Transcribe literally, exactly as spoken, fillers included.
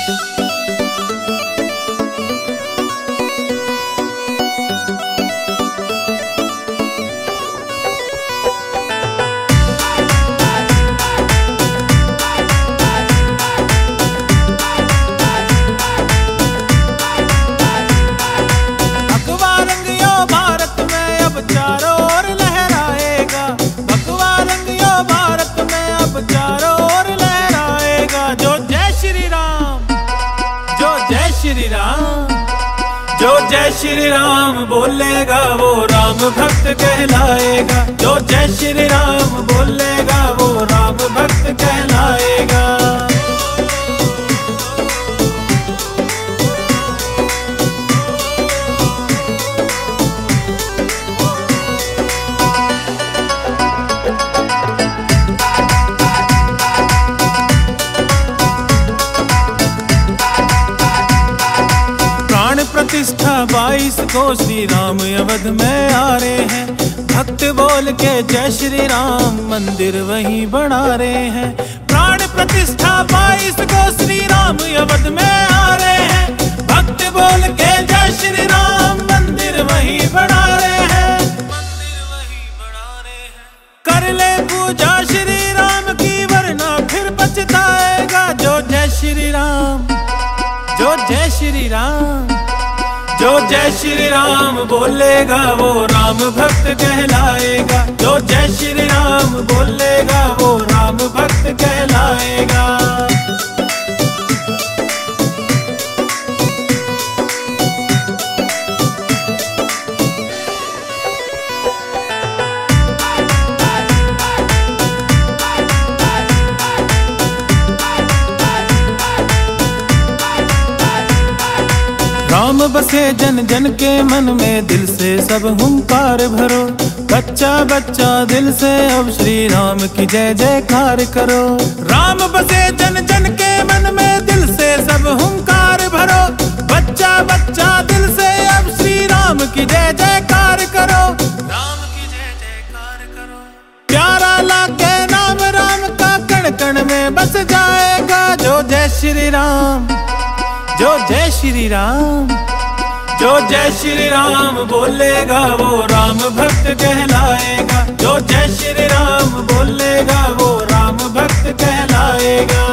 चारों ओर लहराएगा भगवा रंग यो भारत में अब चारों ओर लहराएगा। जो जय श्री राम, जो जय श्री राम, जो जय श्री राम बोलेगा वो राम भक्त कहलाएगा। जो जय श्री राम बोलेगा वो राम भक्त कहलाएगा। प्रतिष्ठा बाईस को श्री राम अवध में आ रहे हैं। भक्त बोल के जय श्री राम मंदिर वहीं बना रहे हैं। प्राण प्रतिष्ठा बाईस को श्री राम अवध में आ रहे हैं। भक्त बोल के जय श्री राम मंदिर वहीं बना रहे हैं। मंदिर वहीं बना रहे हैं। कर ले पूजा श्री राम की वरना फिर पछताएगा। जो जय श्री राम, जो जय श्री राम, जो जय श्री राम बोलेगा वो राम भक्त कहलाएगा। जो जय श्री राम बोलेगा वो राम भक्त कहलाएगा। राम बसे जन जन के मन में, दिल से सब हुंकार भरो। बच्चा बच्चा दिल से अब श्री राम की जय जयकार करो। राम बसे जन जन के मन में, दिल से सब हुंकार भरो। बच्चा बच्चा दिल से अब श्री राम की जय जयकार करो। राम की जय जयकार करो। प्यारा लाके नाम राम का कण कण में बस जाएगा। जो जय श्री राम, जो जय श्री राम, जो जय श्री राम बोलेगा वो राम भक्त कहलाएगा। जो जय श्री राम बोलेगा वो राम भक्त कहलाएगा।